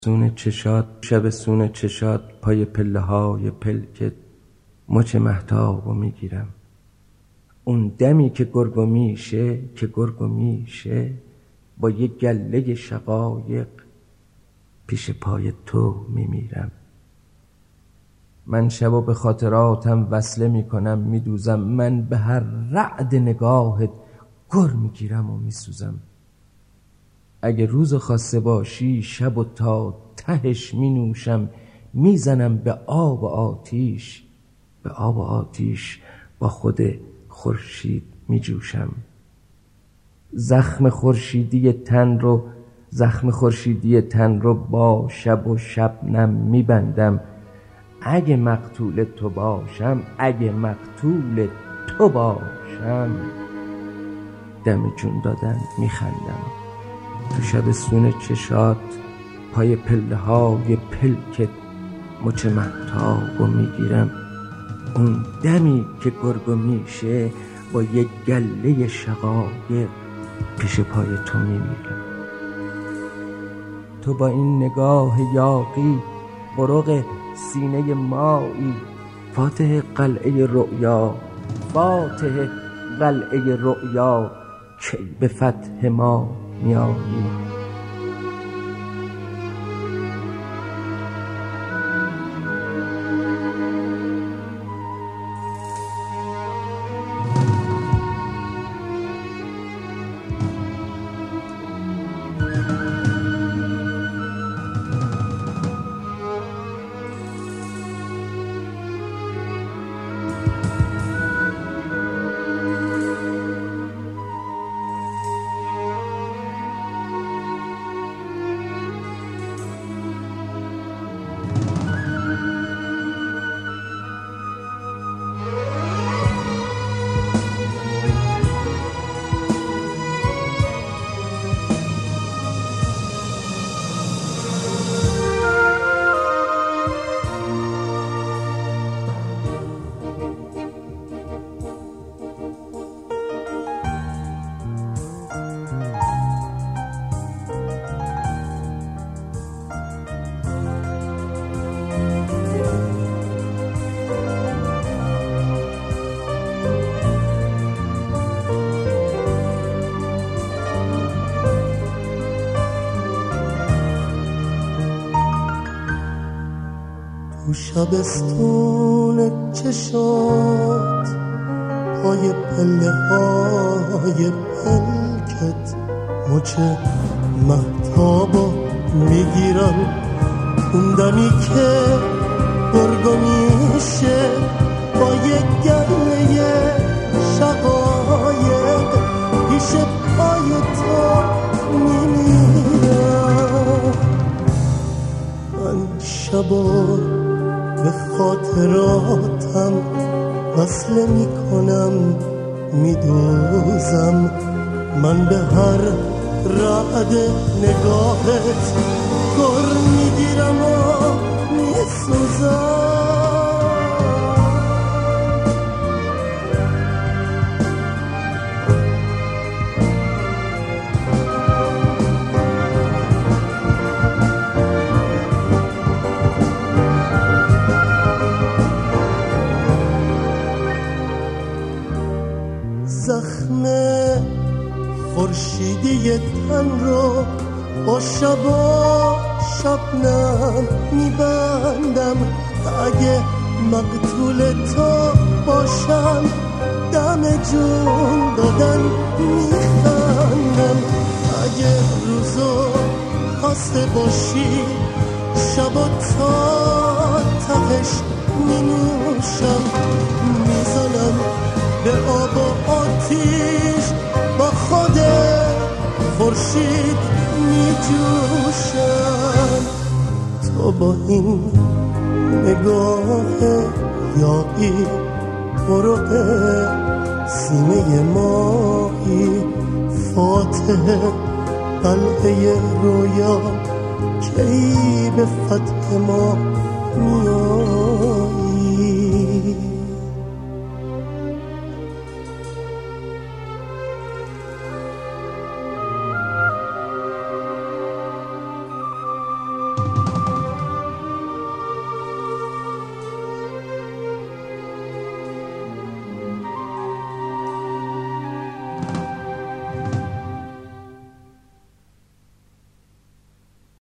سونه چشات شب سونه چشات پای پله های پلکت مچ مهتابو میگیرم. اون دمی که گرگو میشه با یه گله شقایق پیش پای تو میمیرم. من شبو به خاطراتم وصله میکنم میدوزم. من به هر رعد نگاهت گر میگیرم و میسوزم. اگه روز خاصه باشی شبو تا تهش مینوشم. میزنم به آب و آتیش با خود خورشید میجوشم. زخم خورشیدی تن رو با شب و شبنم میبندم. اگه مقتول تو باشم دم جون دادن میخندم. تو شب سونه چشات پای پله های پلکت مچ مهتابو میگیرم. اون دمی که گرگو میشه با یک گله شقایق پیش پای تو میمیرم. تو با این نگاه یاغی برق سینه مایی. فاتح قلعه رؤیا کی به فتح ما میایی. تو شبستون چشات پای پله های پلکت مچ مهتابو میگیرم. اون دمی که گرگو میشه با یک گله شقایق پیش پای تو میمیرم. من شبا به خاطراتم وصله میکنم میدوزم. من به هر رعد نگاهت گر میگیرم و میسوزم. زخم خورشیدی تن رو با شب و شبنم میبندم. اگه مقتول تو باشم دم جون دادن میخندم. اگه روزو خسته باشی شب و تا تهش مینوشم. میزنم به آب و آتیش با خود خورشید میجوشم. تو با این نگاه یاغی برق سینه مایی. فاتح قلعه رویا کی به فتح ما میای.